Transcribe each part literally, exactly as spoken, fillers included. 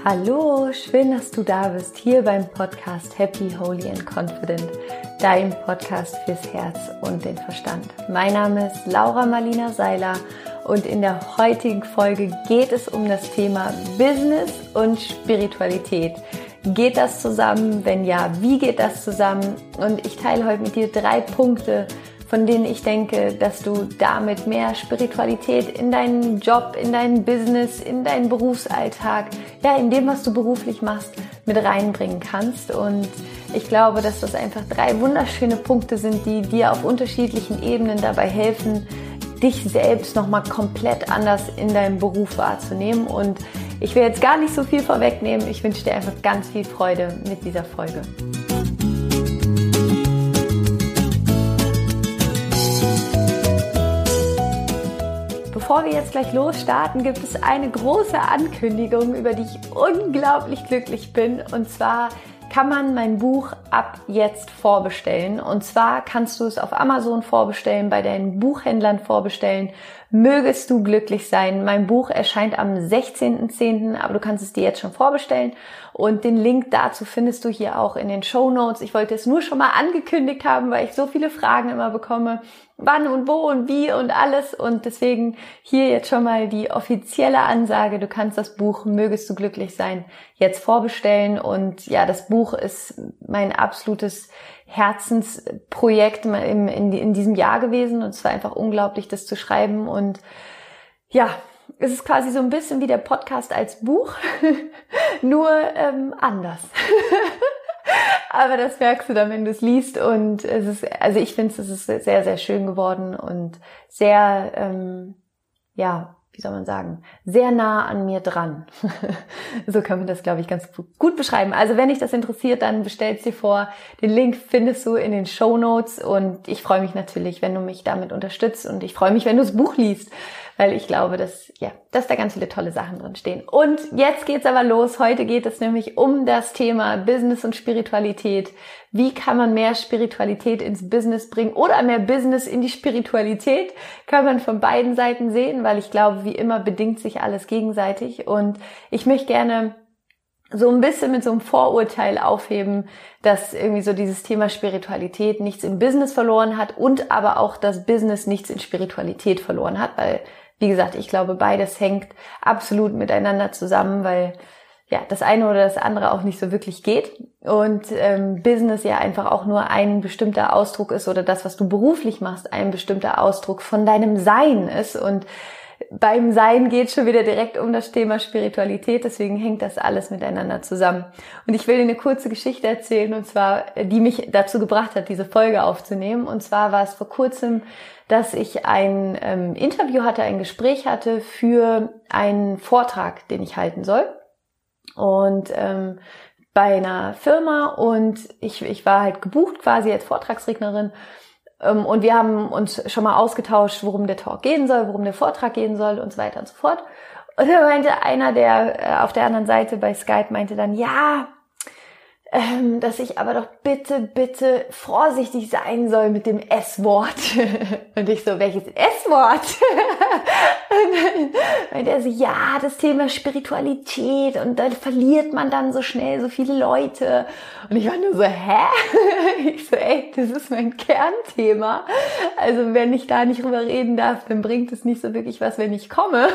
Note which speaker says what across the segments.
Speaker 1: Hallo, schön, dass du da bist, hier beim Podcast Happy, Holy and Confident, dein Podcast fürs Herz und den Verstand. Mein Name ist Laura Marlina Seiler und in der heutigen Folge geht es um das Thema Business und Spiritualität. Geht das zusammen? Wenn ja, wie geht das zusammen? Und ich teile heute mit dir drei Punkte, von denen ich denke, dass du damit mehr Spiritualität in deinen Job, in dein Business, in deinen Berufsalltag, ja, in dem, was du beruflich machst, mit reinbringen kannst. Und ich glaube, dass das einfach drei wunderschöne Punkte sind, die dir auf unterschiedlichen Ebenen dabei helfen, dich selbst nochmal komplett anders in deinem Beruf wahrzunehmen. Und ich will jetzt gar nicht so viel vorwegnehmen. Ich wünsche dir einfach ganz viel Freude mit dieser Folge. Bevor wir jetzt gleich losstarten, gibt es eine große Ankündigung, über die ich unglaublich glücklich bin. Und zwar kann man mein Buch ab jetzt vorbestellen. Und zwar kannst du es auf Amazon vorbestellen, bei deinen Buchhändlern vorbestellen. Mögest du glücklich sein. Mein Buch erscheint am sechzehnten zehnten, aber du kannst es dir jetzt schon vorbestellen. Und den Link dazu findest du hier auch in den Shownotes. Ich wollte es nur schon mal angekündigt haben, weil ich so viele Fragen immer bekomme. Wann und wo und wie und alles. Und deswegen hier jetzt schon mal die offizielle Ansage. Du kannst das Buch Mögest du glücklich sein jetzt vorbestellen. Und ja, das Buch ist mein absolutes Herzensprojekt in, in, in diesem Jahr gewesen. Und es war einfach unglaublich, das zu schreiben. Und ja, es ist quasi so ein bisschen wie der Podcast als Buch, nur ähm, anders. Aber das merkst du dann, wenn du es liest. Und es ist, also ich finde, es ist sehr, sehr schön geworden und sehr, ähm, ja, wie soll man sagen, sehr nah an mir dran. So kann man das, glaube ich, ganz gut beschreiben. Also wenn dich das interessiert, dann bestell's dir vor. Den Link findest du in den Shownotes und ich freue mich natürlich, wenn du mich damit unterstützt und ich freue mich, wenn du das Buch liest, weil ich glaube, dass, ja, dass da ganz viele tolle Sachen drin stehen. Und jetzt geht's aber los. Heute geht es nämlich um das Thema Business und Spiritualität. Wie kann man mehr Spiritualität ins Business bringen oder mehr Business in die Spiritualität? Kann man von beiden Seiten sehen, weil ich glaube, wie immer bedingt sich alles gegenseitig. Und ich möchte gerne so ein bisschen mit so einem Vorurteil aufheben, dass irgendwie so dieses Thema Spiritualität nichts im Business verloren hat und aber auch das Business nichts in Spiritualität verloren hat, weil, wie gesagt, ich glaube, beides hängt absolut miteinander zusammen, weil ja das eine oder das andere auch nicht so wirklich geht und ähm, Business ja einfach auch nur ein bestimmter Ausdruck ist oder das, was du beruflich machst, ein bestimmter Ausdruck von deinem Sein ist. Und beim Sein geht schon wieder direkt um das Thema Spiritualität, deswegen hängt das alles miteinander zusammen. Und ich will dir eine kurze Geschichte erzählen, und zwar, die mich dazu gebracht hat, diese Folge aufzunehmen. Und zwar war es vor kurzem, dass ich ein ähm, Interview hatte, ein Gespräch hatte für einen Vortrag, den ich halten soll. Und ähm, bei einer Firma und ich, ich war halt gebucht quasi als Vortragsrednerin. Und wir haben uns schon mal ausgetauscht, worum der Talk gehen soll, worum der Vortrag gehen soll und so weiter und so fort. Und dann meinte einer, der auf der anderen Seite bei Skype meinte dann, ja, ähm, dass ich aber doch bitte, bitte vorsichtig sein soll mit dem S-Wort. Und ich so, welches S-Wort? Und dann meinte er so, ja, das Thema Spiritualität und da verliert man dann so schnell so viele Leute. Und ich war nur so, hä? Ich so, ey, das ist mein Kernthema. Also wenn ich da nicht drüber reden darf, dann bringt es nicht so wirklich was, wenn ich komme.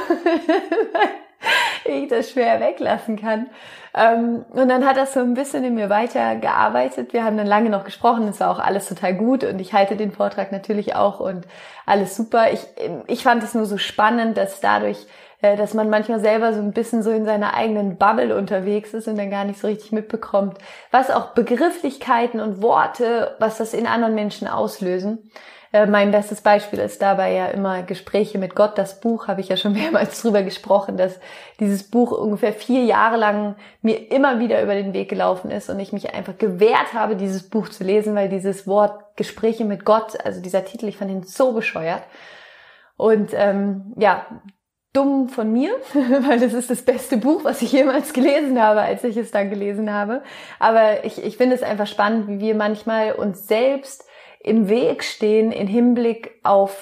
Speaker 1: Ich das schwer weglassen kann. Und dann hat das so ein bisschen in mir weitergearbeitet. Wir haben dann lange noch gesprochen, es war auch alles total gut und ich halte den Vortrag natürlich auch und alles super. Ich, ich fand es nur so spannend, dass dadurch, dass man manchmal selber so ein bisschen so in seiner eigenen Bubble unterwegs ist und dann gar nicht so richtig mitbekommt, was auch Begrifflichkeiten und Worte, was das in anderen Menschen auslösen. Mein bestes Beispiel ist dabei ja immer Gespräche mit Gott. Das Buch habe ich ja schon mehrmals drüber gesprochen, dass dieses Buch ungefähr vier Jahre lang mir immer wieder über den Weg gelaufen ist und ich mich einfach gewehrt habe, dieses Buch zu lesen, weil dieses Wort Gespräche mit Gott, also dieser Titel, ich fand ihn so bescheuert. Und ähm, ja, dumm von mir, weil das ist das beste Buch, was ich jemals gelesen habe, als ich es dann gelesen habe. Aber ich, ich finde es einfach spannend, wie wir manchmal uns selbst im Weg stehen in Hinblick auf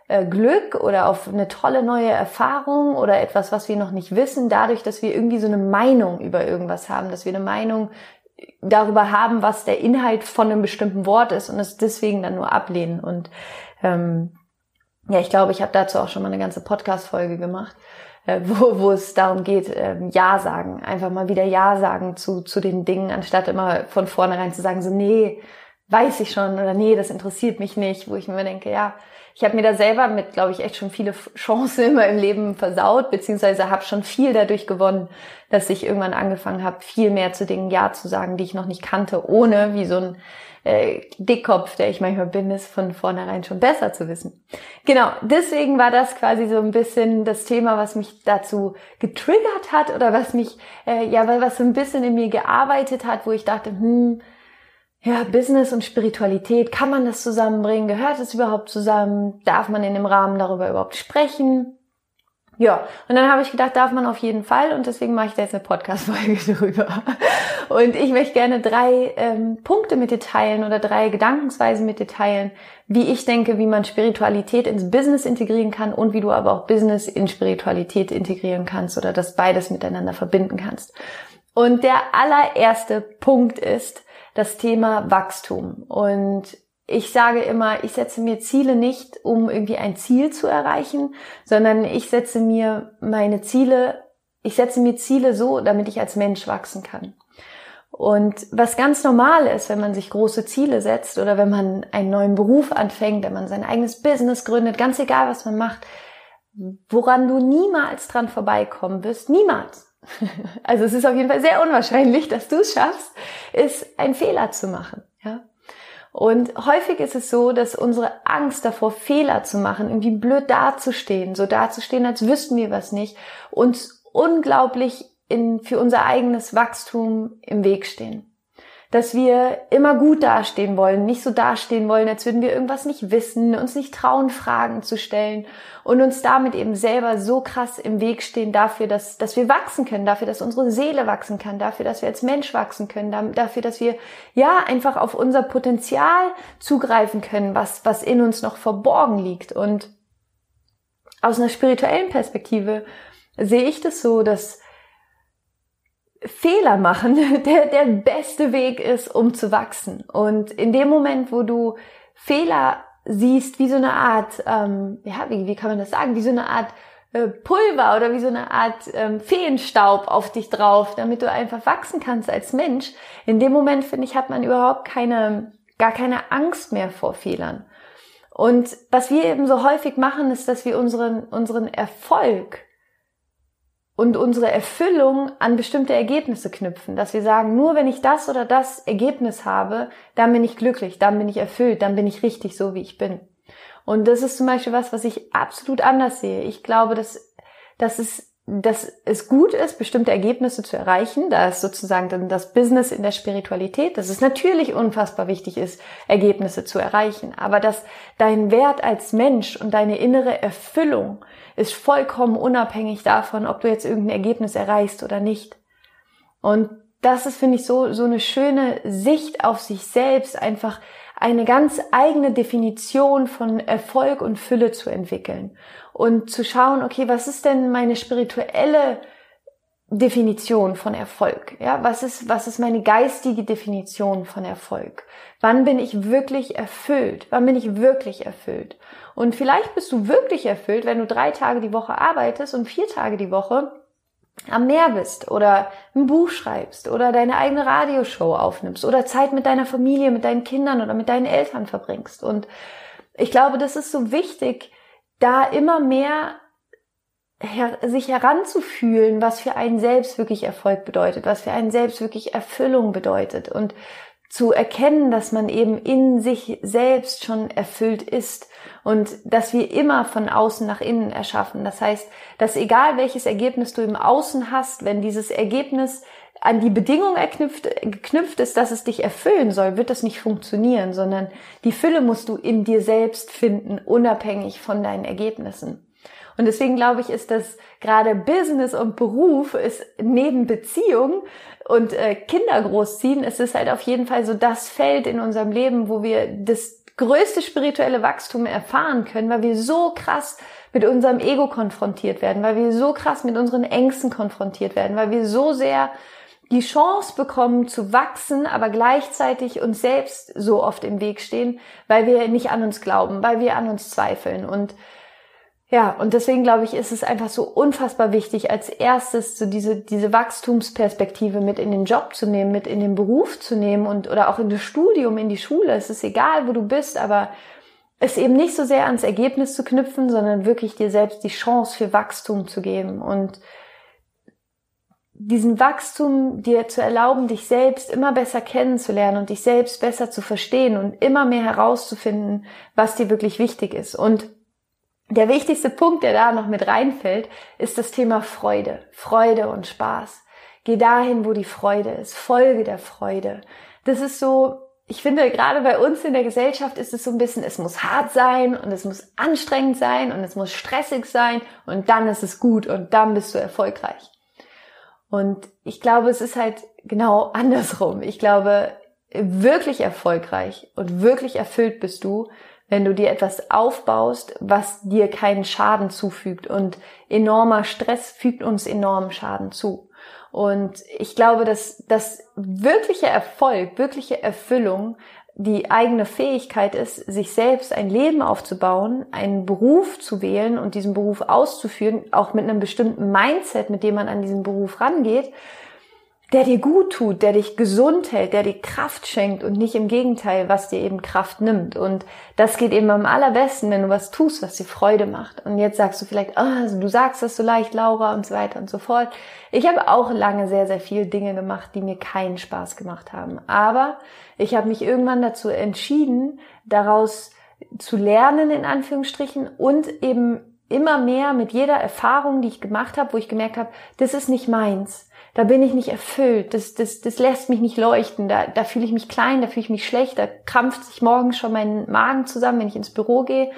Speaker 1: äh, Glück oder auf eine tolle neue Erfahrung oder etwas, was wir noch nicht wissen, dadurch, dass wir irgendwie so eine Meinung über irgendwas haben, dass wir eine Meinung darüber haben, was der Inhalt von einem bestimmten Wort ist und es deswegen dann nur ablehnen. Und ähm, ja, ich glaube, ich habe dazu auch schon mal eine ganze Podcast-Folge gemacht, äh, wo, wo es darum geht, äh, Ja sagen, einfach mal wieder Ja sagen zu zu den Dingen, anstatt immer von vornherein zu sagen, so nee, weiß ich schon oder nee, das interessiert mich nicht, wo ich mir denke, ja, ich habe mir da selber mit, glaube ich, echt schon viele Chancen immer im Leben versaut, beziehungsweise habe schon viel dadurch gewonnen, dass ich irgendwann angefangen habe, viel mehr zu Dingen Ja zu sagen, die ich noch nicht kannte, ohne wie so ein äh, Dickkopf, der ich manchmal bin, es von vornherein schon besser zu wissen. Genau, deswegen war das quasi so ein bisschen das Thema, was mich dazu getriggert hat oder was mich, äh, ja, was so ein bisschen in mir gearbeitet hat, wo ich dachte, hm, ja, Business und Spiritualität, kann man das zusammenbringen? Gehört es überhaupt zusammen? Darf man in dem Rahmen darüber überhaupt sprechen? Ja, und dann habe ich gedacht, darf man auf jeden Fall und deswegen mache ich da jetzt eine Podcast-Folge drüber. Und ich möchte gerne drei ähm, Punkte mit dir teilen oder drei Gedankensweisen mit dir teilen, wie ich denke, wie man Spiritualität ins Business integrieren kann und wie du aber auch Business in Spiritualität integrieren kannst oder das beides miteinander verbinden kannst. Und der allererste Punkt ist das Thema Wachstum. Und ich sage immer, ich setze mir Ziele nicht, um irgendwie ein Ziel zu erreichen, sondern ich setze mir meine Ziele, ich setze mir Ziele so, damit ich als Mensch wachsen kann. Und was ganz normal ist, wenn man sich große Ziele setzt oder wenn man einen neuen Beruf anfängt, wenn man sein eigenes Business gründet, ganz egal, was man macht, woran du niemals dran vorbeikommen wirst, niemals. Also es ist auf jeden Fall sehr unwahrscheinlich, dass du es schaffst, ist einen Fehler zu machen, ja. Und häufig ist es so, dass unsere Angst davor, Fehler zu machen, irgendwie blöd dazustehen, so dazustehen, als wüssten wir was nicht, uns unglaublich in, für unser eigenes Wachstum im Weg stehen. Dass wir immer gut dastehen wollen, nicht so dastehen wollen, als würden wir irgendwas nicht wissen, uns nicht trauen, Fragen zu stellen und uns damit eben selber so krass im Weg stehen dafür, dass, dass wir wachsen können, dafür, dass unsere Seele wachsen kann, dafür, dass wir als Mensch wachsen können, dafür, dass wir, ja, einfach auf unser Potenzial zugreifen können, was, was in uns noch verborgen liegt. Und aus einer spirituellen Perspektive sehe ich das so, dass Fehler machen der, der beste Weg ist, um zu wachsen. Und in dem Moment, wo du Fehler siehst, wie so eine Art, ähm, ja, wie, wie kann man das sagen, wie so eine Art äh, Pulver oder wie so eine Art ähm, Feenstaub auf dich drauf, damit du einfach wachsen kannst als Mensch, in dem Moment, finde ich, hat man überhaupt keine, gar keine Angst mehr vor Fehlern. Und was wir eben so häufig machen, ist, dass wir unseren, unseren Erfolg und unsere Erfüllung an bestimmte Ergebnisse knüpfen, dass wir sagen, nur wenn ich das oder das Ergebnis habe, dann bin ich glücklich, dann bin ich erfüllt, dann bin ich richtig so, wie ich bin. Und das ist zum Beispiel was, was ich absolut anders sehe. Ich glaube, dass, dass es, dass es gut ist, bestimmte Ergebnisse zu erreichen. Da ist sozusagen dann das Business in der Spiritualität, dass es natürlich unfassbar wichtig ist, Ergebnisse zu erreichen. Aber dass dein Wert als Mensch und deine innere Erfüllung ist vollkommen unabhängig davon, ob du jetzt irgendein Ergebnis erreichst oder nicht. Und das ist, finde ich, so, so eine schöne Sicht auf sich selbst, einfach eine ganz eigene Definition von Erfolg und Fülle zu entwickeln und zu schauen, okay, was ist denn meine spirituelle Definition von Erfolg? Ja, was ist, was ist meine geistige Definition von Erfolg? Wann bin ich wirklich erfüllt? Wann bin ich wirklich erfüllt? Und vielleicht bist du wirklich erfüllt, wenn du drei Tage die Woche arbeitest und vier Tage die Woche am Meer bist oder ein Buch schreibst oder deine eigene Radioshow aufnimmst oder Zeit mit deiner Familie, mit deinen Kindern oder mit deinen Eltern verbringst. Und ich glaube, das ist so wichtig, da immer mehr her- sich heranzufühlen, was für einen selbst wirklich Erfolg bedeutet, was für einen selbst wirklich Erfüllung bedeutet und zu erkennen, dass man eben in sich selbst schon erfüllt ist und dass wir immer von außen nach innen erschaffen. Das heißt, dass egal welches Ergebnis du im Außen hast, wenn dieses Ergebnis an die Bedingung erknüpft, geknüpft ist, dass es dich erfüllen soll, wird das nicht funktionieren, sondern die Fülle musst du in dir selbst finden, unabhängig von deinen Ergebnissen. Und deswegen glaube ich, ist das gerade Business und Beruf ist neben Beziehung und äh, Kinder großziehen, ist es halt auf jeden Fall so das Feld in unserem Leben, wo wir das größte spirituelle Wachstum erfahren können, weil wir so krass mit unserem Ego konfrontiert werden, weil wir so krass mit unseren Ängsten konfrontiert werden, weil wir so sehr die Chance bekommen zu wachsen, aber gleichzeitig uns selbst so oft im Weg stehen, weil wir nicht an uns glauben, weil wir an uns zweifeln. Und ja, und deswegen glaube ich, ist es einfach so unfassbar wichtig, als erstes so diese diese Wachstumsperspektive mit in den Job zu nehmen, mit in den Beruf zu nehmen und oder auch in das Studium, in die Schule. Es ist egal, wo du bist, aber es eben nicht so sehr ans Ergebnis zu knüpfen, sondern wirklich dir selbst die Chance für Wachstum zu geben und diesen Wachstum dir zu erlauben, dich selbst immer besser kennenzulernen und dich selbst besser zu verstehen und immer mehr herauszufinden, was dir wirklich wichtig ist. Und der wichtigste Punkt, der da noch mit reinfällt, ist das Thema Freude. Freude und Spaß. Geh dahin, wo die Freude ist. Folge der Freude. Das ist so, ich finde, gerade bei uns in der Gesellschaft ist es so ein bisschen, es muss hart sein und es muss anstrengend sein und es muss stressig sein und dann ist es gut und dann bist du erfolgreich. Und ich glaube, es ist halt genau andersrum. Ich glaube, wirklich erfolgreich und wirklich erfüllt bist du, wenn du dir etwas aufbaust, was dir keinen Schaden zufügt. Und enormer Stress fügt uns enormen Schaden zu. Und ich glaube, dass das wirkliche Erfolg, wirkliche Erfüllung die eigene Fähigkeit ist, sich selbst ein Leben aufzubauen, einen Beruf zu wählen und diesen Beruf auszuführen, auch mit einem bestimmten Mindset, mit dem man an diesen Beruf rangeht, der dir gut tut, der dich gesund hält, der dir Kraft schenkt und nicht im Gegenteil, was dir eben Kraft nimmt. Und das geht eben am allerbesten, wenn du was tust, was dir Freude macht. Und jetzt sagst du vielleicht, oh, also du sagst das so leicht, Laura, und so weiter und so fort. Ich habe auch lange sehr, sehr viele Dinge gemacht, die mir keinen Spaß gemacht haben. Aber ich habe mich irgendwann dazu entschieden, daraus zu lernen, in Anführungsstrichen, und eben immer mehr mit jeder Erfahrung, die ich gemacht habe, wo ich gemerkt habe, das ist nicht meins. Da bin ich nicht erfüllt, das, das, das lässt mich nicht leuchten, da, da fühle ich mich klein, da fühle ich mich schlecht, da krampft sich morgens schon mein Magen zusammen, wenn ich ins Büro gehe.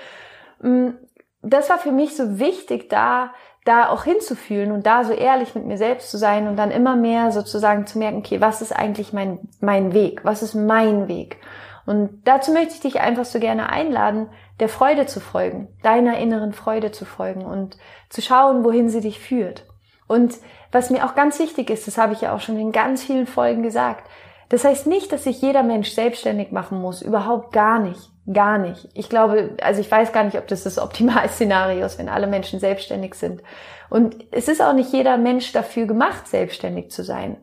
Speaker 1: Das war für mich so wichtig, da, da auch hinzufühlen und da so ehrlich mit mir selbst zu sein und dann immer mehr sozusagen zu merken, okay, was ist eigentlich mein, mein Weg, was ist mein Weg? Und dazu möchte ich dich einfach so gerne einladen, der Freude zu folgen, deiner inneren Freude zu folgen und zu schauen, wohin sie dich führt. Und was mir auch ganz wichtig ist, das habe ich ja auch schon in ganz vielen Folgen gesagt, das heißt nicht, dass sich jeder Mensch selbstständig machen muss, überhaupt gar nicht, gar nicht. Ich glaube, also ich weiß gar nicht, ob das das Optimalszenario ist, wenn alle Menschen selbstständig sind. Und es ist auch nicht jeder Mensch dafür gemacht, selbstständig zu sein.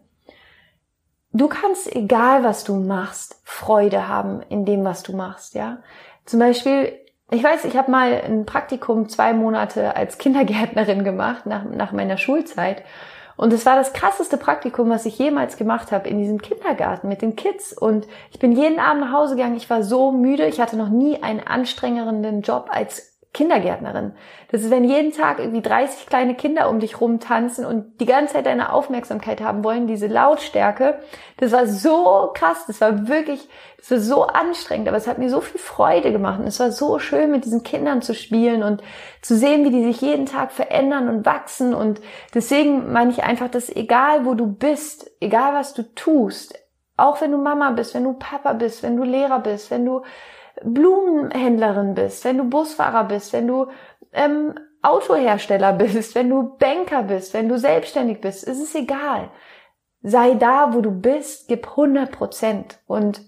Speaker 1: Du kannst, egal was du machst, Freude haben in dem, was du machst, ja. Zum Beispiel, ich weiß, ich habe mal ein Praktikum zwei Monate als Kindergärtnerin gemacht, nach, nach meiner Schulzeit. Und es war das krasseste Praktikum, was ich jemals gemacht habe in diesem Kindergarten mit den Kids. Und ich bin jeden Abend nach Hause gegangen, ich war so müde, ich hatte noch nie einen anstrengenderen Job als Kindergärtnerin. Das ist, wenn jeden Tag irgendwie dreißig kleine Kinder um dich rumtanzen und die ganze Zeit deine Aufmerksamkeit haben wollen, diese Lautstärke. Das war so krass, das war wirklich, das war so anstrengend, aber es hat mir so viel Freude gemacht und es war so schön, mit diesen Kindern zu spielen und zu sehen, wie die sich jeden Tag verändern und wachsen. Und deswegen meine ich einfach, dass egal wo du bist, egal was du tust, auch wenn du Mama bist, wenn du Papa bist, wenn du Lehrer bist, wenn du Blumenhändlerin bist, wenn du Busfahrer bist, wenn du ähm, Autohersteller bist, wenn du Banker bist, wenn du selbstständig bist, es ist egal. Sei da, wo du bist, gib hundert Prozent. Und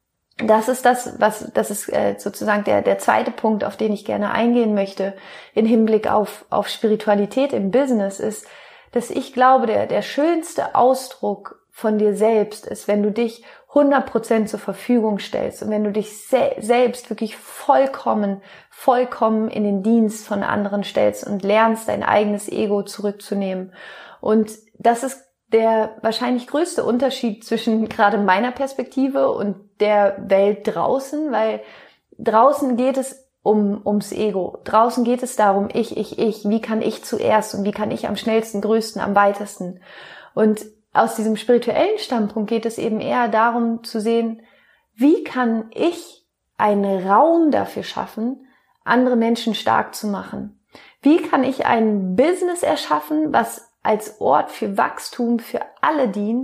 Speaker 1: das ist das, was, das ist äh, sozusagen der, der zweite Punkt, auf den ich gerne eingehen möchte, in Hinblick auf, auf Spiritualität im Business, ist, dass ich glaube, der, der schönste Ausdruck von dir selbst ist, wenn du dich hundert Prozent zur Verfügung stellst und wenn du dich se- selbst wirklich vollkommen, vollkommen in den Dienst von anderen stellst und lernst, dein eigenes Ego zurückzunehmen. Und das ist der wahrscheinlich größte Unterschied zwischen gerade meiner Perspektive und der Welt draußen, weil draußen geht es um ums Ego. Draußen geht es darum, ich, ich, ich, wie kann ich zuerst und wie kann ich am schnellsten, größten, am weitesten. Und aus diesem spirituellen Standpunkt geht es eben eher darum zu sehen, wie kann ich einen Raum dafür schaffen, andere Menschen stark zu machen? Wie kann ich ein Business erschaffen, was als Ort für Wachstum für alle dient,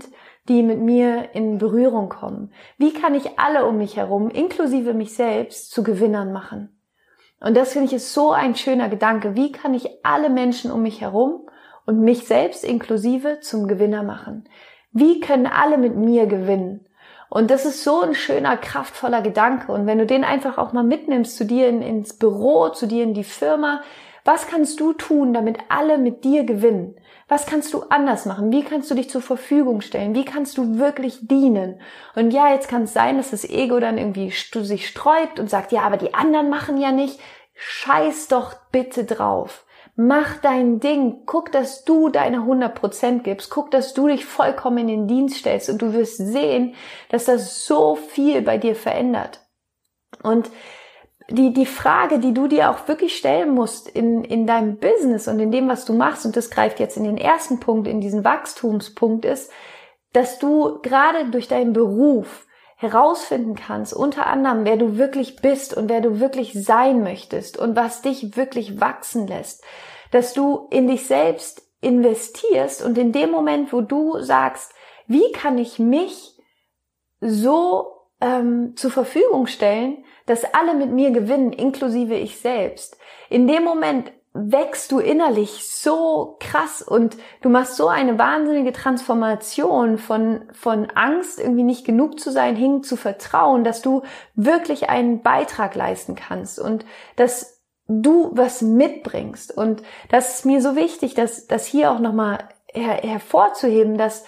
Speaker 1: die mit mir in Berührung kommen? Wie kann ich alle um mich herum, inklusive mich selbst, zu Gewinnern machen? Und das finde ich ist so ein schöner Gedanke. Wie kann ich alle Menschen um mich herum und mich selbst inklusive zum Gewinner machen? Wie können alle mit mir gewinnen? Und das ist so ein schöner, kraftvoller Gedanke. Und wenn du den einfach auch mal mitnimmst zu dir in, ins Büro, zu dir in die Firma, was kannst du tun, damit alle mit dir gewinnen? Was kannst du anders machen? Wie kannst du dich zur Verfügung stellen? Wie kannst du wirklich dienen? Und ja, jetzt kann es sein, dass das Ego dann irgendwie sich sträubt und sagt, ja, aber die anderen machen ja nicht. Scheiß doch bitte drauf. Mach dein Ding. Guck, dass du deine hundert Prozent gibst. Guck, dass du dich vollkommen in den Dienst stellst. Und du wirst sehen, dass das so viel bei dir verändert. Und die, die Frage, die du dir auch wirklich stellen musst in, in deinem Business und in dem, was du machst, und das greift jetzt in den ersten Punkt, in diesen Wachstumspunkt ist, dass du gerade durch deinen Beruf herausfinden kannst, unter anderem, wer du wirklich bist und wer du wirklich sein möchtest und was dich wirklich wachsen lässt, dass du in dich selbst investierst und in dem Moment, wo du sagst, wie kann ich mich so ähm, zur Verfügung stellen, dass alle mit mir gewinnen, inklusive ich selbst. In dem Moment wächst du innerlich so krass und du machst so eine wahnsinnige Transformation von, von Angst, irgendwie nicht genug zu sein, hin zu Vertrauen, dass du wirklich einen Beitrag leisten kannst und dass du was mitbringst. Und das ist mir so wichtig, dass, dass hier auch nochmal her, hervorzuheben, dass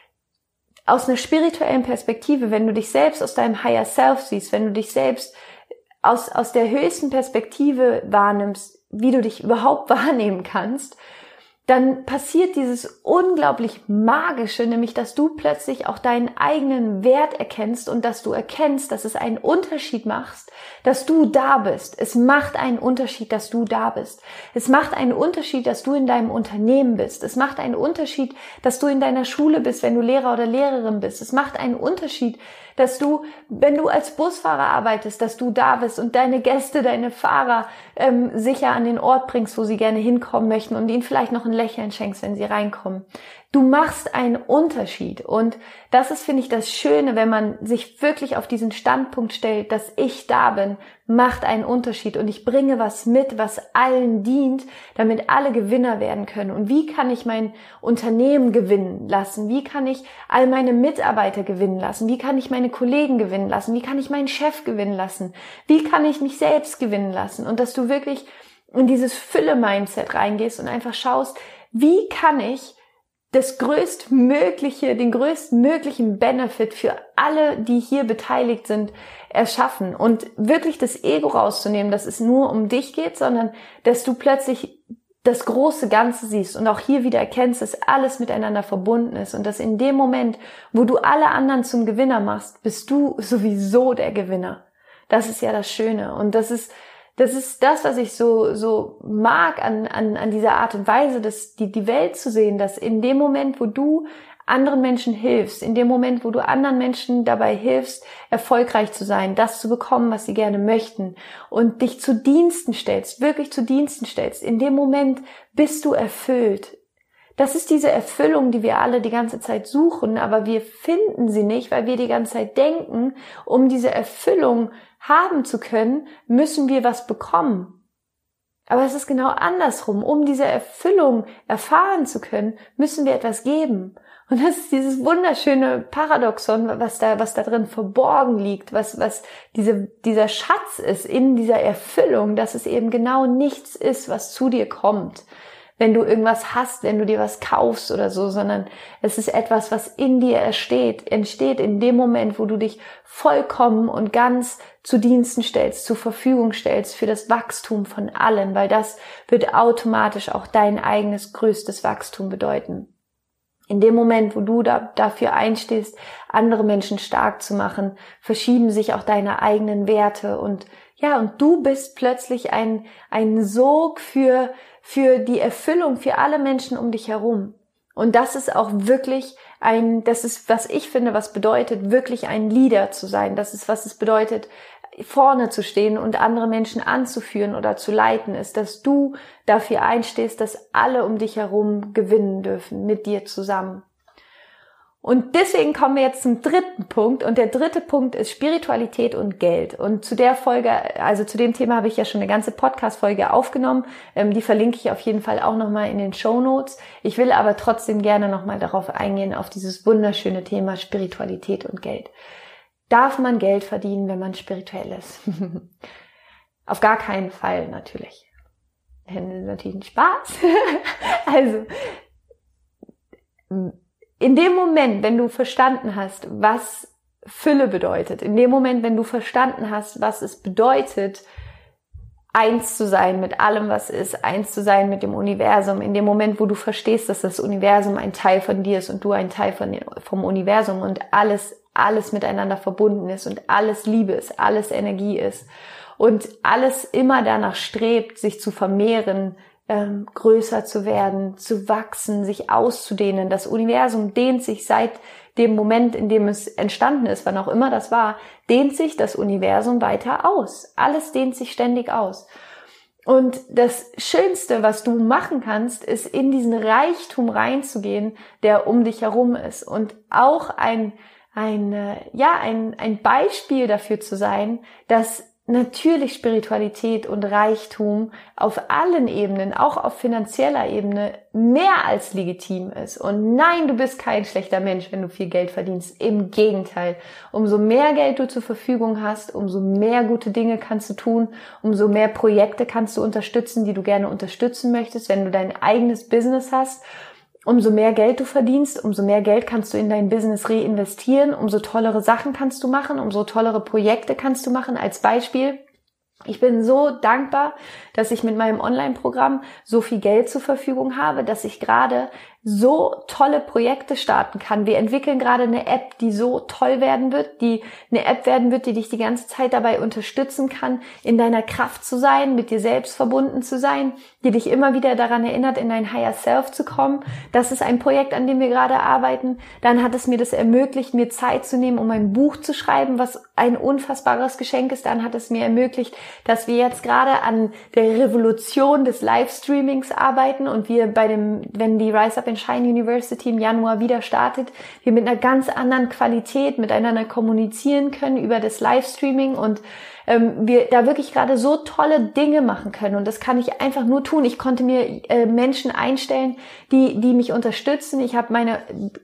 Speaker 1: aus einer spirituellen Perspektive, wenn du dich selbst aus deinem Higher Self siehst, wenn du dich selbst aus, aus der höchsten Perspektive wahrnimmst, wie du dich überhaupt wahrnehmen kannst, dann passiert dieses unglaublich Magische, nämlich, dass du plötzlich auch deinen eigenen Wert erkennst und dass du erkennst, dass es einen Unterschied macht, dass du da bist. Es macht einen Unterschied, dass du da bist. Es macht einen Unterschied, dass du in deinem Unternehmen bist. Es macht einen Unterschied, dass du in deiner Schule bist, wenn du Lehrer oder Lehrerin bist. Es macht einen Unterschied, dass du, wenn du als Busfahrer arbeitest, dass du da bist und deine Gäste, deine Fahrer ähm, sicher an den Ort bringst, wo sie gerne hinkommen möchten und ihnen vielleicht noch ein Lächeln schenkst, wenn sie reinkommen. Du machst einen Unterschied und das ist, finde ich, das Schöne, wenn man sich wirklich auf diesen Standpunkt stellt, dass ich da bin, macht einen Unterschied und ich bringe was mit, was allen dient, damit alle Gewinner werden können. Und wie kann ich mein Unternehmen gewinnen lassen? Wie kann ich all meine Mitarbeiter gewinnen lassen? Wie kann ich meine Kollegen gewinnen lassen? Wie kann ich meinen Chef gewinnen lassen? Wie kann ich mich selbst gewinnen lassen? Und dass du wirklich in dieses Fülle-Mindset reingehst und einfach schaust, wie kann ich das größtmögliche, den größtmöglichen Benefit für alle, die hier beteiligt sind, erschaffen und wirklich das Ego rauszunehmen, dass es nur um dich geht, sondern dass du plötzlich das große Ganze siehst und auch hier wieder erkennst, dass alles miteinander verbunden ist und dass in dem Moment, wo du alle anderen zum Gewinner machst, bist du sowieso der Gewinner. Das ist ja das Schöne und das ist Das ist das, was ich so so mag an an an dieser Art und Weise, dass die die Welt zu sehen, dass in dem Moment, wo du anderen Menschen hilfst, in dem Moment, wo du anderen Menschen dabei hilfst, erfolgreich zu sein, das zu bekommen, was sie gerne möchten und dich zu Diensten stellst, wirklich zu Diensten stellst, in dem Moment bist du erfüllt. Das ist diese Erfüllung, die wir alle die ganze Zeit suchen, aber wir finden sie nicht, weil wir die ganze Zeit denken, um diese Erfüllung haben zu können, müssen wir was bekommen. Aber es ist genau andersrum. Um diese Erfüllung erfahren zu können, müssen wir etwas geben. Und das ist dieses wunderschöne Paradoxon, was da, was da drin verborgen liegt, was, was diese, dieser Schatz ist in dieser Erfüllung, dass es eben genau nichts ist, was zu dir kommt, wenn du irgendwas hast, wenn du dir was kaufst oder so, sondern es ist etwas, was in dir entsteht, entsteht in dem Moment, wo du dich vollkommen und ganz zu Diensten stellst, zur Verfügung stellst für das Wachstum von allen, weil das wird automatisch auch dein eigenes größtes Wachstum bedeuten. In dem Moment, wo du da, dafür einstehst, andere Menschen stark zu machen, verschieben sich auch deine eigenen Werte und ja, und du bist plötzlich ein, ein Sog für, für die Erfüllung für alle Menschen um dich herum. Und das ist auch wirklich ein, das ist, was ich finde, was bedeutet, wirklich ein Leader zu sein. Das ist, was es bedeutet, vorne zu stehen und andere Menschen anzuführen oder zu leiten, ist, dass du dafür einstehst, dass alle um dich herum gewinnen dürfen, mit dir zusammen. Und deswegen kommen wir jetzt zum dritten Punkt. Und der dritte Punkt ist Spiritualität und Geld. Und zu der Folge, also zu dem Thema habe ich ja schon eine ganze Podcast-Folge aufgenommen. Ähm, die verlinke ich auf jeden Fall auch nochmal in den Shownotes. Ich will aber trotzdem gerne nochmal darauf eingehen, auf dieses wunderschöne Thema Spiritualität und Geld. Darf man Geld verdienen, wenn man spirituell ist? Auf gar keinen Fall natürlich. Das ist natürlich ein Spaß. Also, in dem Moment, wenn du verstanden hast, was Fülle bedeutet, in dem Moment, wenn du verstanden hast, was es bedeutet, eins zu sein mit allem, was ist, eins zu sein mit dem Universum, in dem Moment, wo du verstehst, dass das Universum ein Teil von dir ist und du ein Teil von, vom Universum und alles, alles miteinander verbunden ist und alles Liebe ist, alles Energie ist und alles immer danach strebt, sich zu vermehren, Ähm, größer zu werden, zu wachsen, sich auszudehnen. Das Universum dehnt sich seit dem Moment, in dem es entstanden ist, wann auch immer das war, dehnt sich das Universum weiter aus. Alles dehnt sich ständig aus. Und das Schönste, was du machen kannst, ist in diesen Reichtum reinzugehen, der um dich herum ist. Und auch ein, ein, ja, ein, ein Beispiel dafür zu sein, dass natürlich Spiritualität und Reichtum auf allen Ebenen, auch auf finanzieller Ebene, mehr als legitim ist. Und nein, du bist kein schlechter Mensch, wenn du viel Geld verdienst. Im Gegenteil. Umso mehr Geld du zur Verfügung hast, umso mehr gute Dinge kannst du tun, umso mehr Projekte kannst du unterstützen, die du gerne unterstützen möchtest, wenn du dein eigenes Business hast. Umso mehr Geld du verdienst, umso mehr Geld kannst du in dein Business reinvestieren, umso tollere Sachen kannst du machen, umso tollere Projekte kannst du machen. Als Beispiel, ich bin so dankbar, dass ich mit meinem Online-Programm so viel Geld zur Verfügung habe, dass ich gerade so tolle Projekte starten kann. Wir entwickeln gerade eine App, die so toll werden wird, die eine App werden wird, die dich die ganze Zeit dabei unterstützen kann, in deiner Kraft zu sein, mit dir selbst verbunden zu sein, die dich immer wieder daran erinnert, in dein Higher Self zu kommen. Das ist ein Projekt, an dem wir gerade arbeiten. Dann hat es mir das ermöglicht, mir Zeit zu nehmen, um ein Buch zu schreiben, was ein unfassbares Geschenk ist. Dann hat es mir ermöglicht, dass wir jetzt gerade an der Revolution des Livestreamings arbeiten und wir bei dem, wenn die Rise Up Shine University im Januar wieder startet, wir mit einer ganz anderen Qualität miteinander kommunizieren können über das Livestreaming und ähm, wir da wirklich gerade so tolle Dinge machen können und das kann ich einfach nur tun. Ich konnte mir äh, Menschen einstellen, die die mich unterstützen. Ich habe meine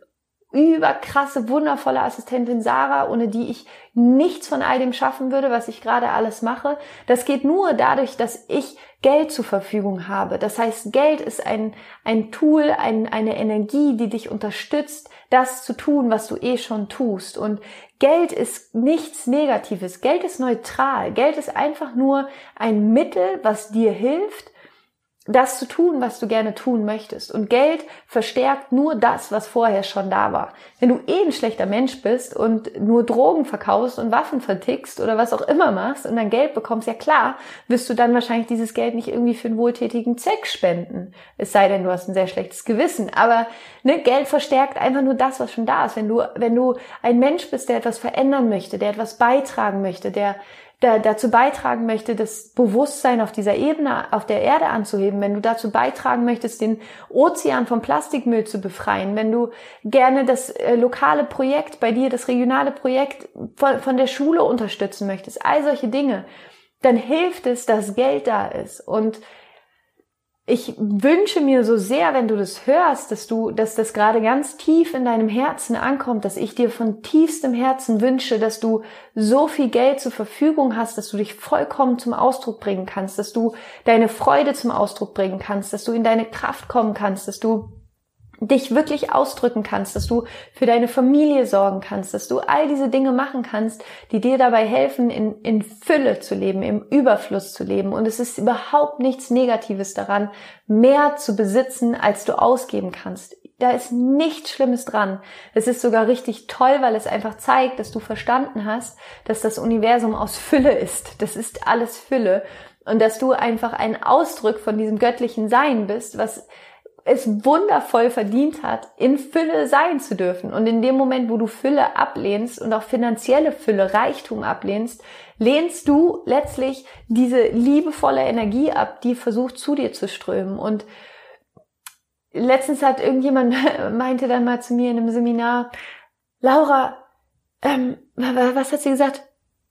Speaker 1: überkrasse, wundervolle Assistentin Sarah, ohne die ich nichts von all dem schaffen würde, was ich gerade alles mache. Das geht nur dadurch, dass ich Geld zur Verfügung habe. Das heißt, Geld ist ein ein Tool, ein, eine Energie, die dich unterstützt, das zu tun, was du eh schon tust. Und Geld ist nichts Negatives. Geld ist neutral. Geld ist einfach nur ein Mittel, was dir hilft, das zu tun, was du gerne tun möchtest. Und Geld verstärkt nur das, was vorher schon da war. Wenn du eh ein schlechter Mensch bist und nur Drogen verkaufst und Waffen vertickst oder was auch immer machst und dann Geld bekommst, ja klar, wirst du dann wahrscheinlich dieses Geld nicht irgendwie für einen wohltätigen Zweck spenden. Es sei denn, du hast ein sehr schlechtes Gewissen. Aber ne, Geld verstärkt einfach nur das, was schon da ist. Wenn du, wenn du ein Mensch bist, der etwas verändern möchte, der etwas beitragen möchte, der Da, dazu beitragen möchte, das Bewusstsein auf dieser Ebene, auf der Erde anzuheben, wenn du dazu beitragen möchtest, den Ozean vom Plastikmüll zu befreien, wenn du gerne das äh, lokale Projekt bei dir, das regionale Projekt von, von der Schule unterstützen möchtest, all solche Dinge, dann hilft es, dass Geld da ist. Und ich wünsche mir so sehr, wenn du das hörst, dass du, dass das gerade ganz tief in deinem Herzen ankommt, dass ich dir von tiefstem Herzen wünsche, dass du so viel Geld zur Verfügung hast, dass du dich vollkommen zum Ausdruck bringen kannst, dass du deine Freude zum Ausdruck bringen kannst, dass du in deine Kraft kommen kannst, dass du dich wirklich ausdrücken kannst, dass du für deine Familie sorgen kannst, dass du all diese Dinge machen kannst, die dir dabei helfen, in, in Fülle zu leben, im Überfluss zu leben. Und es ist überhaupt nichts Negatives daran, mehr zu besitzen, als du ausgeben kannst. Da ist nichts Schlimmes dran. Es ist sogar richtig toll, weil es einfach zeigt, dass du verstanden hast, dass das Universum aus Fülle ist. Das ist alles Fülle. Und dass du einfach ein Ausdruck von diesem göttlichen Sein bist, was es wundervoll verdient hat, in Fülle sein zu dürfen. Und in dem Moment, wo du Fülle ablehnst und auch finanzielle Fülle, Reichtum ablehnst, lehnst du letztlich diese liebevolle Energie ab, die versucht zu dir zu strömen. Und letztens hat irgendjemand meinte dann mal zu mir in einem Seminar, Laura, ähm, was hat sie gesagt?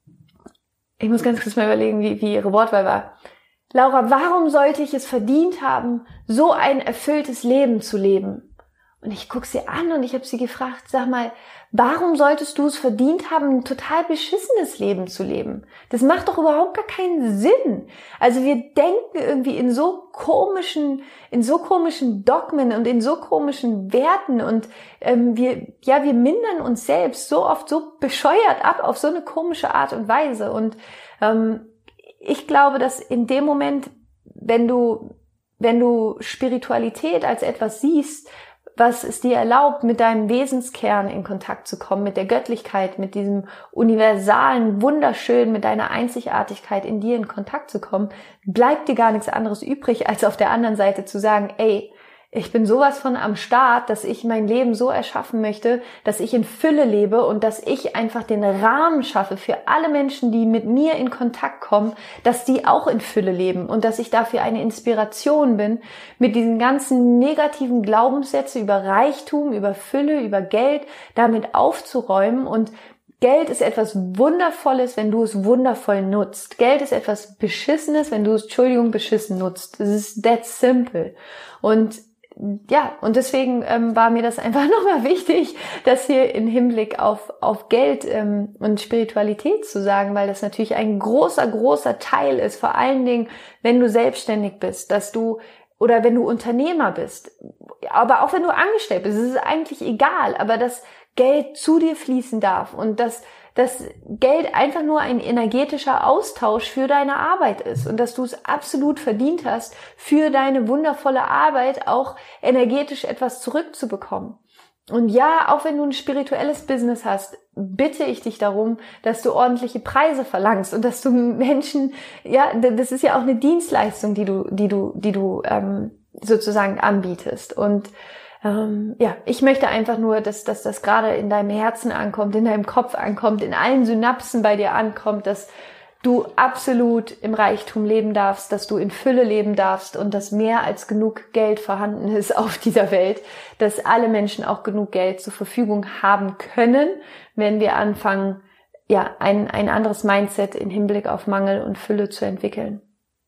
Speaker 1: Ich muss ganz kurz mal überlegen, wie, wie ihre Wortwahl war. Laura, warum sollte ich es verdient haben, so ein erfülltes Leben zu leben? Und ich gucke sie an und ich habe sie gefragt, sag mal, warum solltest du es verdient haben, ein total beschissenes Leben zu leben? Das macht doch überhaupt gar keinen Sinn. Also wir denken irgendwie in so komischen, in so komischen Dogmen und in so komischen Werten und ähm, wir, ja, wir mindern uns selbst so oft so bescheuert ab auf so eine komische Art und Weise. Und ähm, ich glaube, dass in dem Moment, wenn du, wenn du Spiritualität als etwas siehst, was es dir erlaubt, mit deinem Wesenskern in Kontakt zu kommen, mit der Göttlichkeit, mit diesem universalen, wunderschönen, mit deiner Einzigartigkeit in dir in Kontakt zu kommen, bleibt dir gar nichts anderes übrig, als auf der anderen Seite zu sagen, ey, ich bin sowas von am Start, dass ich mein Leben so erschaffen möchte, dass ich in Fülle lebe und dass ich einfach den Rahmen schaffe für alle Menschen, die mit mir in Kontakt kommen, dass die auch in Fülle leben und dass ich dafür eine Inspiration bin, mit diesen ganzen negativen Glaubenssätzen über Reichtum, über Fülle, über Geld, damit aufzuräumen. Und Geld ist etwas Wundervolles, wenn du es wundervoll nutzt. Geld ist etwas Beschissenes, wenn du es, Entschuldigung, beschissen nutzt. Es ist that simple. Und ja, und deswegen ähm, war mir das einfach nochmal wichtig, das hier im Hinblick auf auf Geld ähm, und Spiritualität zu sagen, weil das natürlich ein großer, großer Teil ist, vor allen Dingen, wenn du selbstständig bist, dass du, oder wenn du Unternehmer bist, aber auch wenn du angestellt bist, es ist eigentlich egal, aber dass Geld zu dir fließen darf und dass dass Geld einfach nur ein energetischer Austausch für deine Arbeit ist und dass du es absolut verdient hast, für deine wundervolle Arbeit auch energetisch etwas zurückzubekommen. Und ja, auch wenn du ein spirituelles Business hast, bitte ich dich darum, dass du ordentliche Preise verlangst und dass du Menschen, ja, das ist ja auch eine Dienstleistung, die du, die du, die du ähm, sozusagen anbietest. Und Ähm, ja, ich möchte einfach nur, dass, dass das gerade in deinem Herzen ankommt, in deinem Kopf ankommt, in allen Synapsen bei dir ankommt, dass du absolut im Reichtum leben darfst, dass du in Fülle leben darfst und dass mehr als genug Geld vorhanden ist auf dieser Welt, dass alle Menschen auch genug Geld zur Verfügung haben können, wenn wir anfangen, ja, ein, ein anderes Mindset im Hinblick auf Mangel und Fülle zu entwickeln.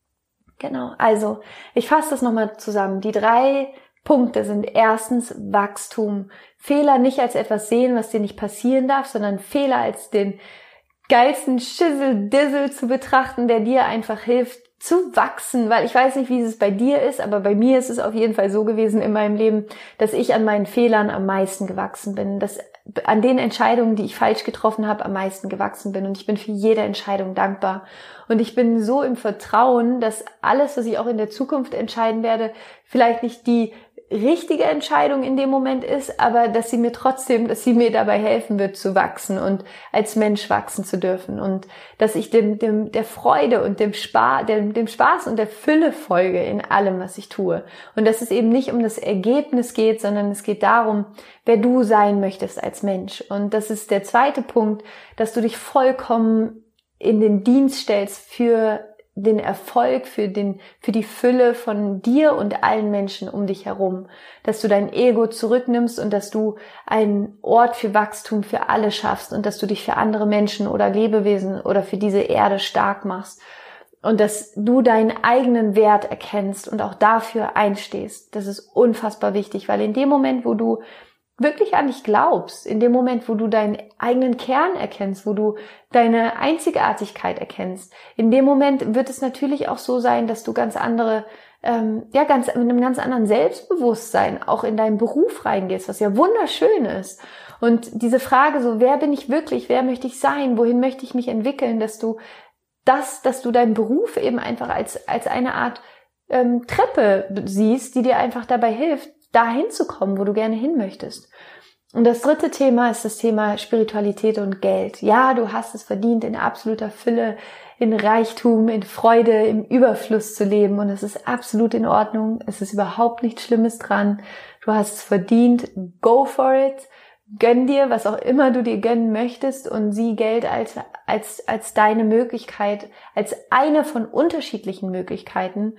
Speaker 1: Genau, also ich fasse das nochmal zusammen. Die drei Punkte sind erstens Wachstum. Fehler nicht als etwas sehen, was dir nicht passieren darf, sondern Fehler als den geilsten Schissel-Dissel zu betrachten, der dir einfach hilft zu wachsen, weil ich weiß nicht, wie es bei dir ist, aber bei mir ist es auf jeden Fall so gewesen in meinem Leben, dass ich an meinen Fehlern am meisten gewachsen bin, dass an den Entscheidungen, die ich falsch getroffen habe, am meisten gewachsen bin und ich bin für jede Entscheidung dankbar und ich bin so im Vertrauen, dass alles, was ich auch in der Zukunft entscheiden werde, vielleicht nicht die richtige Entscheidung in dem Moment ist, aber dass sie mir trotzdem, dass sie mir dabei helfen wird zu wachsen und als Mensch wachsen zu dürfen und dass ich dem, dem, der Freude und dem Spaß, dem, dem Spaß und der Fülle folge in allem, was ich tue und dass es eben nicht um das Ergebnis geht, sondern es geht darum, wer du sein möchtest als Mensch und das ist der zweite Punkt, dass du dich vollkommen in den Dienst stellst für den Erfolg, für den, für die Fülle von dir und allen Menschen um dich herum, dass du dein Ego zurücknimmst und dass du einen Ort für Wachstum für alle schaffst und dass du dich für andere Menschen oder Lebewesen oder für diese Erde stark machst und dass du deinen eigenen Wert erkennst und auch dafür einstehst. Das ist unfassbar wichtig, weil in dem Moment, wo du wirklich an dich glaubst, in dem Moment, wo du deinen eigenen Kern erkennst, wo du deine Einzigartigkeit erkennst, in dem Moment wird es natürlich auch so sein, dass du ganz andere, ähm, ja, ganz mit einem ganz anderen Selbstbewusstsein auch in deinen Beruf reingehst, was ja wunderschön ist. Und diese Frage so, wer bin ich wirklich, wer möchte ich sein, wohin möchte ich mich entwickeln, dass du das, dass du deinen Beruf eben einfach als als eine Art ähm, Treppe siehst, die dir einfach dabei hilft, dahin zu kommen, wo du gerne hin möchtest. Und das dritte Thema ist das Thema Spiritualität und Geld. Ja, du hast es verdient, in absoluter Fülle, in Reichtum, in Freude, im Überfluss zu leben. Und es ist absolut in Ordnung. Es ist überhaupt nichts Schlimmes dran. Du hast es verdient. Go for it. Gönn dir, was auch immer du dir gönnen möchtest und sieh Geld als, als, als deine Möglichkeit, als eine von unterschiedlichen Möglichkeiten,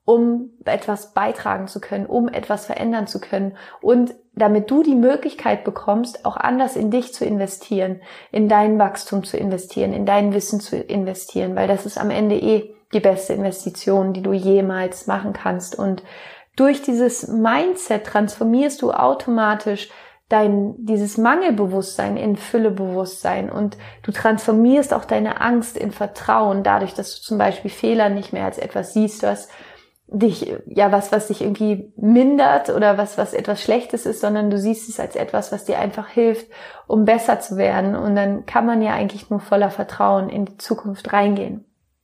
Speaker 1: um etwas beitragen zu können, um etwas verändern zu können und damit du die Möglichkeit bekommst, auch anders in dich zu investieren, in dein Wachstum zu investieren, in dein Wissen zu investieren, weil das ist am Ende eh die beste Investition, die du jemals machen kannst. Und durch dieses Mindset transformierst du automatisch dein, dieses Mangelbewusstsein in Füllebewusstsein und du transformierst auch deine Angst in Vertrauen, dadurch, dass du zum Beispiel Fehler nicht mehr als etwas siehst, was dich, ja, was, was dich irgendwie mindert oder was, was etwas Schlechtes ist, sondern du siehst es als etwas, was dir einfach hilft, um besser zu werden. Und dann kann man ja eigentlich nur voller Vertrauen in die Zukunft reingehen.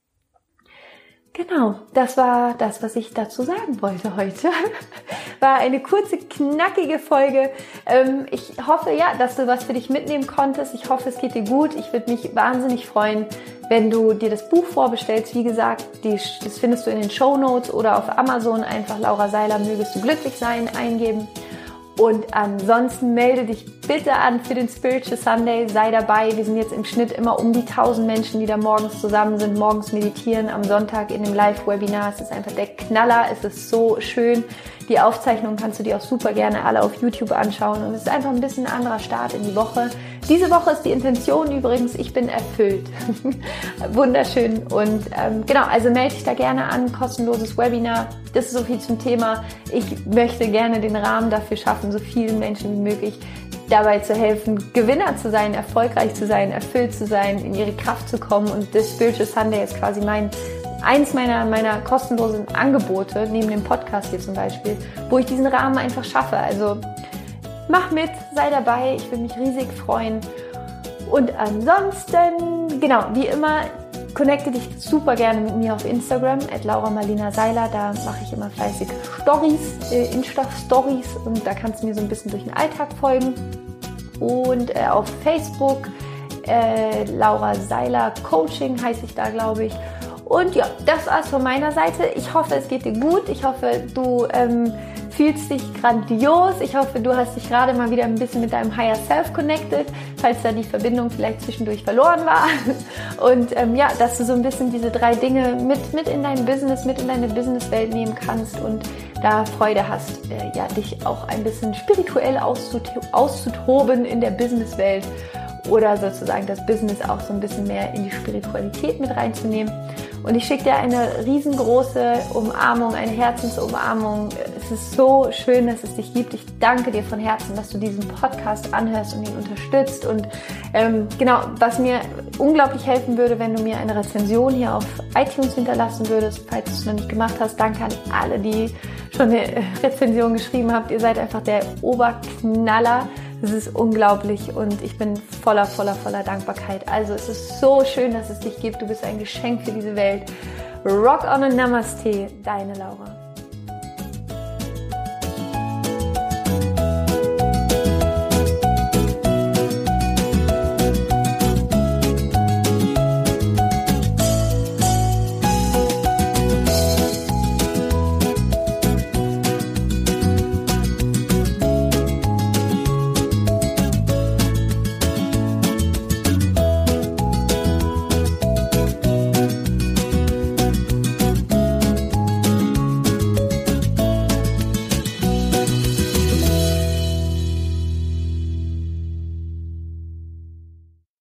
Speaker 1: Genau, das war das, was ich dazu sagen wollte heute. War eine kurze, knackige Folge. Ich hoffe, ja, dass du was für dich mitnehmen konntest. Ich hoffe, es geht dir gut. Ich würde mich wahnsinnig freuen, wenn du dir das Buch vorbestellst. Wie gesagt, die, das findest du in den Shownotes oder auf Amazon. Einfach Laura Seiler, mögest du glücklich sein, eingeben. Und ansonsten melde dich bitte an für den Spiritual Sunday, sei dabei. Wir sind jetzt im Schnitt immer um die tausend Menschen, die da morgens zusammen sind, morgens meditieren, am Sonntag in dem Live-Webinar. Es ist einfach der Knaller, es ist so schön. Die Aufzeichnung kannst du dir auch super gerne alle auf YouTube anschauen und es ist einfach ein bisschen ein anderer Start in die Woche. Diese Woche ist die Intention übrigens, ich bin erfüllt. Wunderschön und ähm, genau, also melde dich da gerne an, kostenloses Webinar. Das ist so viel zum Thema. Ich möchte gerne den Rahmen dafür schaffen, so vielen Menschen wie möglich dabei zu helfen, Gewinner zu sein, erfolgreich zu sein, erfüllt zu sein, in ihre Kraft zu kommen und das Spiritual Sunday ist quasi mein eins meiner, meiner kostenlosen Angebote, neben dem Podcast hier zum Beispiel, wo ich diesen Rahmen einfach schaffe. Also mach mit, sei dabei, ich würde mich riesig freuen. Und ansonsten, genau, wie immer, connecte dich super gerne mit mir auf Instagram, at Laura Marlina Seiler. Da mache ich immer fleißig Stories, äh, Insta-Stories und da kannst du mir so ein bisschen durch den Alltag folgen. Und äh, auf Facebook, äh, Laura Seiler Coaching heiße ich da, glaube ich. Und ja, das war's von meiner Seite. Ich hoffe, es geht dir gut. Ich hoffe, du ähm, fühlst dich grandios. Ich hoffe, du hast dich gerade mal wieder ein bisschen mit deinem Higher Self connected, falls da die Verbindung vielleicht zwischendurch verloren war. Und ähm, ja, dass du so ein bisschen diese drei Dinge mit, mit in dein Business, mit in deine Businesswelt nehmen kannst und da Freude hast, äh, ja, dich auch ein bisschen spirituell auszut- auszutoben in der Businesswelt. Oder sozusagen das Business auch so ein bisschen mehr in die Spiritualität mit reinzunehmen. Und ich schicke dir eine riesengroße Umarmung, eine Herzensumarmung. Es ist so schön, dass es dich gibt. Ich danke dir von Herzen, dass du diesen Podcast anhörst und ihn unterstützt. Und ähm, genau, was mir unglaublich helfen würde, wenn du mir eine Rezension hier auf iTunes hinterlassen würdest, falls du es noch nicht gemacht hast. Danke an alle, die schon eine Rezension geschrieben habt. Ihr seid einfach der Oberknaller. Es ist unglaublich und ich bin voller, voller, voller Dankbarkeit. Also es ist so schön, dass es dich gibt. Du bist ein Geschenk für diese Welt. Rock on and Namaste, deine Laura.